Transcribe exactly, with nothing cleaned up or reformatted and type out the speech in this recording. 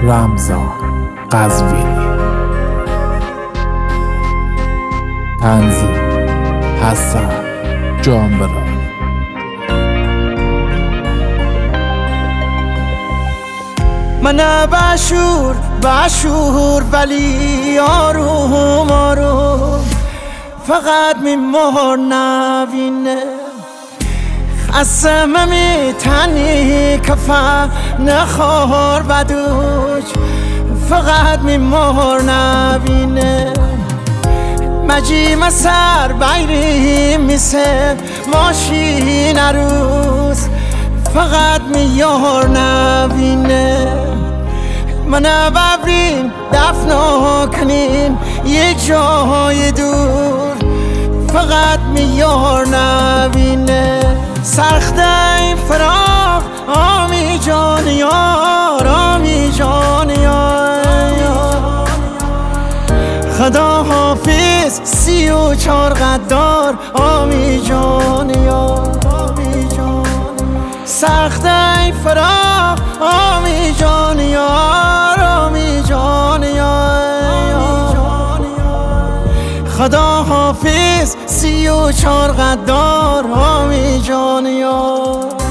رمضان قزوینی. تنظیم حسن جانبران. من بشور بشور ولی آروم آروم فقط میمهر نبینه خسته میتنی کفن نخور بدوش فقط میمهر نبینه مجیم سر بیری میسه ماشین عروس فقط میار نبینه من ببرین دفن کنین یه جای دور فقط میار نبینه سخته این فراق آمی جان یار آمی جان یار خدا حافظ سی و چار قدار آمی جان یار سخته ای فراق آمی جان یار آمی جان یار خدا حافظ سی و چار قدار آمی جان یار.